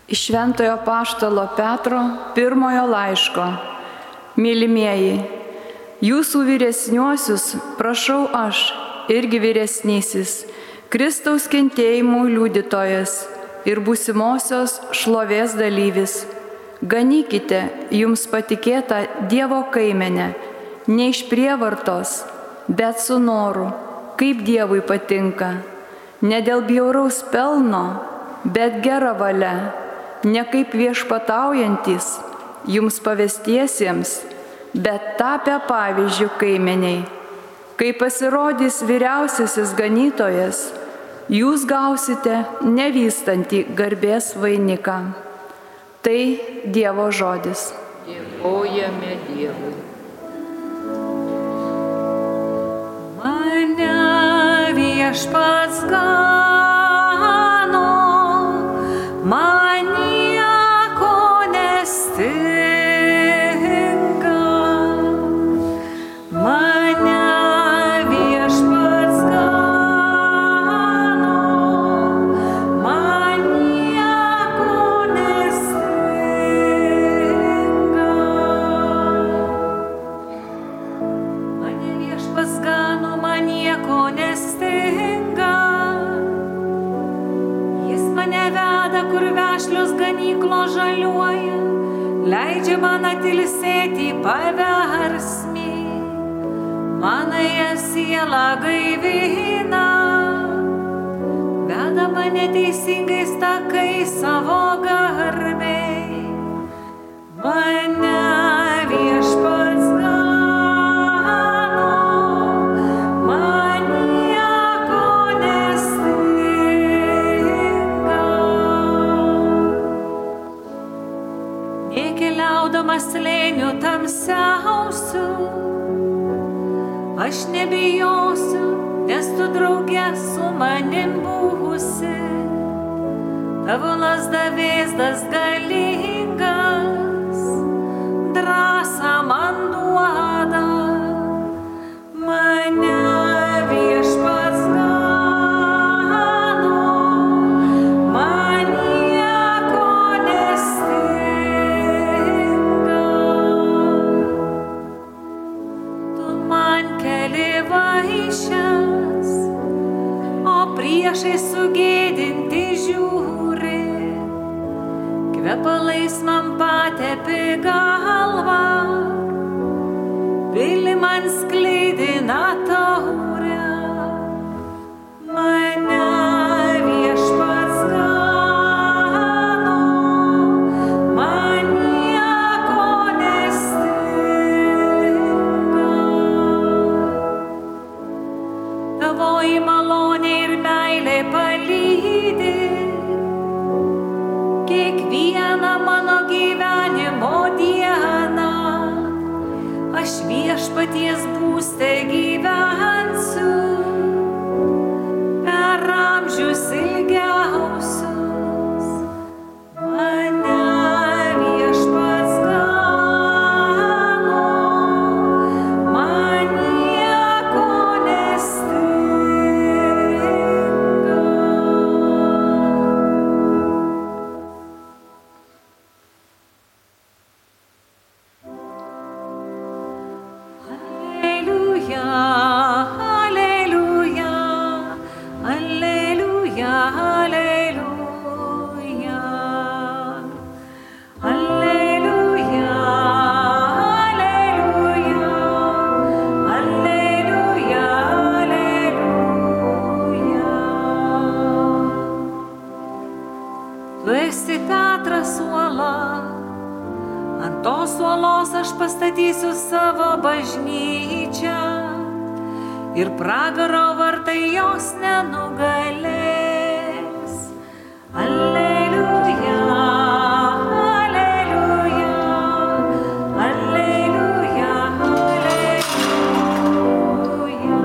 Iš Šventojo apaštalo Petro pirmojo laiško. Mylimieji, jūsų vyresniuosius prašau aš, irgi vyresnysis, Kristaus kentėjimų liudytojas ir būsimosios šlovės dalyvis. Ganykite jums patikėtą Dievo kaimenę, ne iš prievartos, bet su noru, kaip Dievui patinka, ne dėl bjauraus pelno, bet gera valia, ne kaip viešpataujantis jums pavestiesiems, bet tapę pavyzdžių kaimeniai. Kai pasirodys vyriausiasis ganytojas, jūs gausite nevystantį garbės vainiką. Tai Dievo žodis. Dėkojame Dievui. Mane viešpats gano, man nieko nestinga. Mane viešpats gano, man nieko nestinga. Mane viešpats gano, man nieko nestinga. Jis mane veda, kur vešlios ganyklos žaliuoja, leidžia man atilsėti paversmį, manąją sielą gaivina, veda mane teisingais takais savo garbei. Mane viešpats gano, man nieko nestinga. Nekeliaudamas slėniu tamsiausiu, aš nebijosiu, nes tu drauge su manim būsi. Tavo lazda vėzdas galingas, drąsą man duoda. Mane viešpats gano, man nieko nestinga. Tu man keli vaišes, o priešai sugėdinti žiūri. Kvepalais man patepi galvą, pili man skleidina taurę. Mane viešpats gano, man nieko nestinga. Tavoji malonė ir meilė palydi kiekvieną mano gyvenimo dieną. Aš viešpaties būste gyvensiu per amžius ilgiausius. Mane viešpats gano, man nieko nestinga. Alleluja, alleluja, alleluja, alleluja. Alleluja, alleluja, alleluja, alleluja. Tu esi Petras uola, ant tos uolos aš pastatysiu savo bažnyčią ir pragaro vartai jos nenugalės. Alleluja, alleluja, alleluja, alleluja.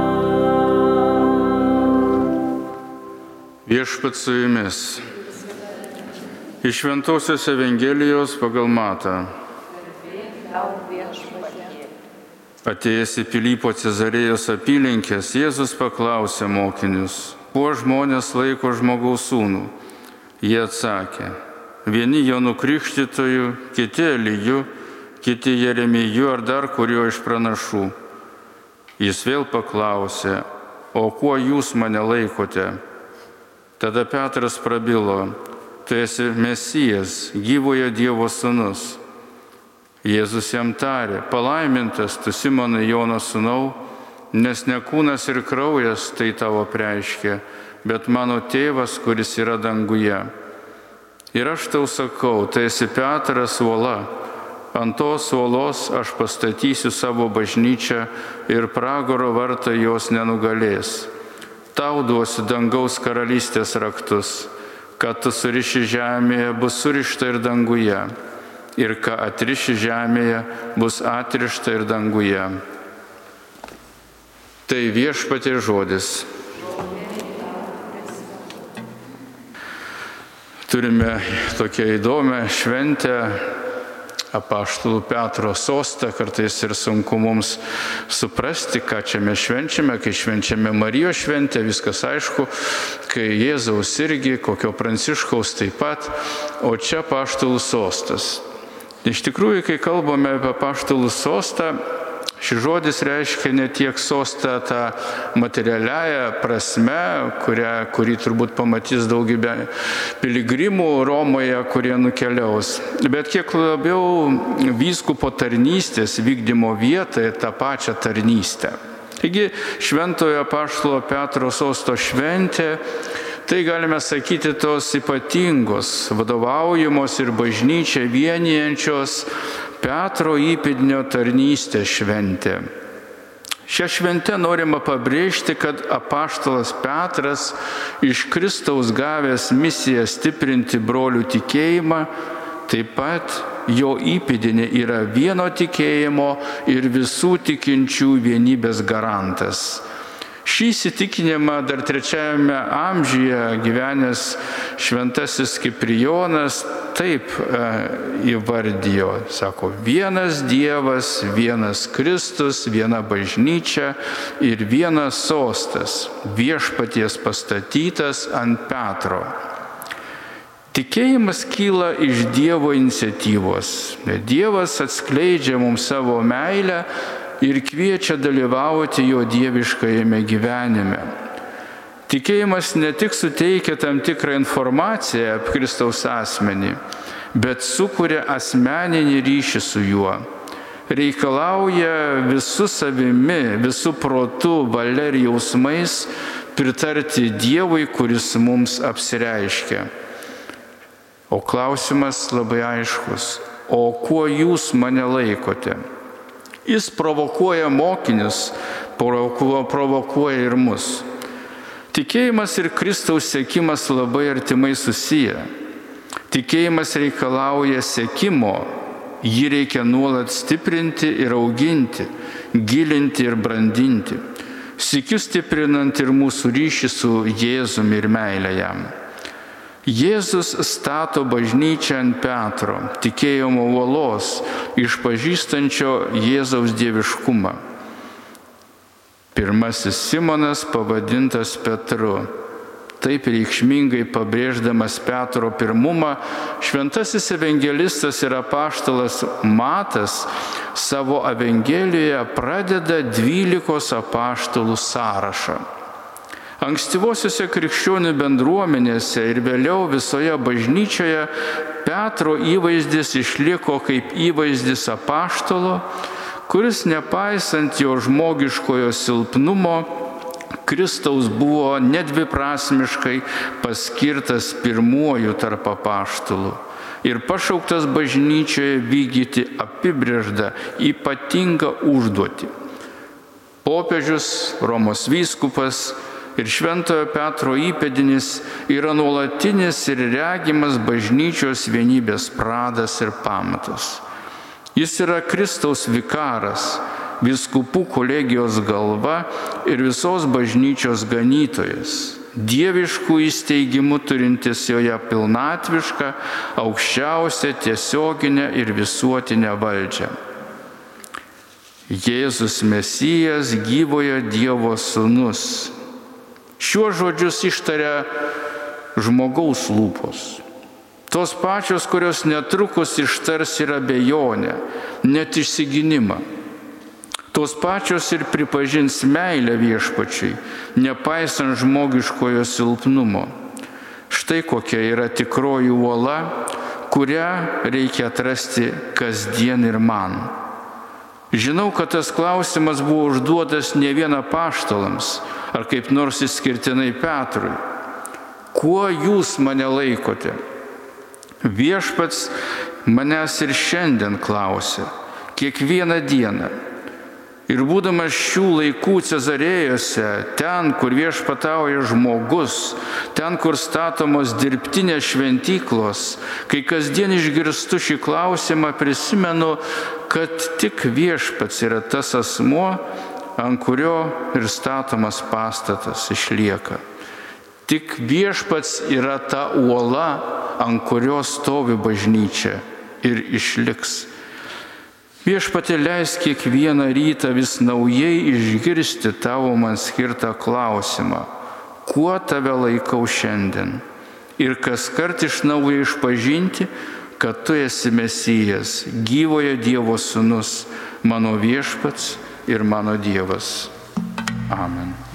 Viešpats su jumis. Iš Šventosios Evangelijos pagal Matą. Atėjęs į Pilypo Cezarėjos apylinkės, Jėzus paklausė mokinius, kuo žmonės laiko žmogaus sūnų. Jie atsakė, vieni Jonu Krikštytoju, kiti Eliju, kiti Jeremiju ar dar kurio iš pranašų. Jis vėl paklausė, o kuo jūs mane laikote? Tada Petras prabilo, tu esi Mesijas, gyvojo Dievo sūnus. Jėzus jam tarė, palaimintas tu Simonai Jono sūnau, nes ne kūnas ir kraujas tai tavo apreiškė, bet mano tėvas, kuris yra danguje. Ir aš tau sakau, tai esi Petras uola, ant tos uolos aš pastatysiu savo bažnyčią ir pragaro vartai jos nenugalės. Tau duosiu dangaus karalystės raktus, kad tu suriši žemėje, bus surišta ir danguje, ir ką atriši žemėje, bus atrišta ir danguje. Tai Viešpaties žodis. Turime tokią įdomią šventę, apaštalų Petro sostą, kartais ir sunku mums suprasti, ką čia mes švenčiame, kai švenčiame Marijos šventę, viskas aišku, kai Jėzaus irgi, kokio Pranciškaus taip pat, o čia apaštalų sostas. Iš tikrųjų, kai kalbame apie apaštalų sostą, šis žodis reiškia ne tiek sostą tą materialiąją prasme, kurį turbūt pamatys daugybė piligrimų Romoje, kurie nukeliaus, bet kiek labiau vyskupo tarnystės vykdymo vietą ir tą pačią tarnystę. Taigi šventojo apaštalo Petro sosto šventė, tai galime sakyti tos ypatingos, vadovaujamos ir bažnyčią vienijančios Petro įpėdinio tarnystės šventė. Šią šventę norima pabrėžti, kad apaštalas Petras iš Kristaus gavęs misiją stiprinti brolių tikėjimą, taip pat jo įpėdinė yra vieno tikėjimo ir visų tikinčių vienybės garantas. Šį įsitikinimą dar 3 amžiuje gyvenęs šventasis Kiprijonas taip įvardijo, sako, vienas Dievas, vienas Kristus, viena bažnyčia ir vienas sostas, Viešpaties pastatytas ant Petro. Tikėjimas kyla iš Dievo iniciatyvos. Dievas atskleidžia mums savo meilę ir kviečia dalyvauti jo dieviškajame gyvenime. Tikėjimas ne tik suteikia tam tikrą informaciją apie Kristaus asmenį, bet sukuria asmeninį ryšį su juo. Reikalauja visų savimi, visų protų, valia ir jausmais pritarti Dievui, kuris mums apsireiškia. O klausimas labai aiškus, o kuo jūs mane laikote? Jis provokuoja mokinius, provokuoja ir mus. Tikėjimas ir Kristaus sekimas labai artimai susiję. Tikėjimas reikalauja sekimo, jį reikia nuolat stiprinti ir auginti, gilinti ir brandinti, sykiu stiprinant ir mūsų ryšį su Jėzumi ir meilę jam. Jėzus stato bažnyčią ant Petro, tikėjimo uolos, išpažįstančio Jėzaus dieviškumą. Pirmasis Simonas pavadintas Petru. Taip reikšmingai pabrėždamas Petro pirmumą, šventasis evangelistas ir apaštalas Matas savo evangelijoje pradeda 12 apaštalų sąrašą. Ankstyvosiuose krikščionių bendruomenėse ir vėliau visoje bažnyčioje Petro įvaizdis išliko kaip įvaizdis apaštalo, kuris nepaisant jo žmogiškojo silpnumo, Kristaus buvo nedviprasmiškai paskirtas pirmuoju tarp apaštalų ir pašauktas bažnyčioje vykdyti apibrėžtą ypatingą užduotį. Popiežius, Romos vyskupas ir šventojo Petro įpėdinis yra nuolatinis ir regimas bažnyčios vienybės pradas ir pamatas. Jis yra Kristaus vikaras, vyskupų kolegijos galva ir visos bažnyčios ganytojas, dieviškų įsteigimų turintis joje pilnatvišką, aukščiausią tiesioginę ir visuotinę valdžią. Jėzus Mesijas, gyvojo Dievo sūnus. Šiuos žodžius ištaria žmogaus lūpos. Tos pačios, kurios netrukus ištars ir abejonę, net išsigynimą. Tos pačios ir pripažins meilę Viešpačiui, nepaisant žmogiškojo silpnumo. Štai kokia yra tikroji uola, kurią reikia atrasti kasdien ir man. Žinau, kad tas klausimas buvo užduotas ne vien apaštalams, ar kaip nors išskirtinai Petrui. Kuo jūs mane laikote? Viešpats manęs ir šiandien klausia, kiekvieną dieną. Ir būdamas šių laikų Cezarėjose, ten, kur viešpatauja žmogus, ten, kur statomos dirbtinės šventyklos, kai kasdien išgirstu šį klausimą, prisimenu, kad tik Viešpats yra tas asmuo, ant kurio ir statomas pastatas išlieka. Tik Viešpats yra ta uola, ant kurios stovi bažnyčia ir išliks. Viešpatie, leis kiekvieną rytą vis naujai išgirsti tavo man skirtą klausimą, kuo tave laikau šiandien. Ir kaskart iš naujo išpažinti, kad tu esi Mesijas, gyvojo Dievo sūnus, mano Viešpats ir mano Dievas. Amen.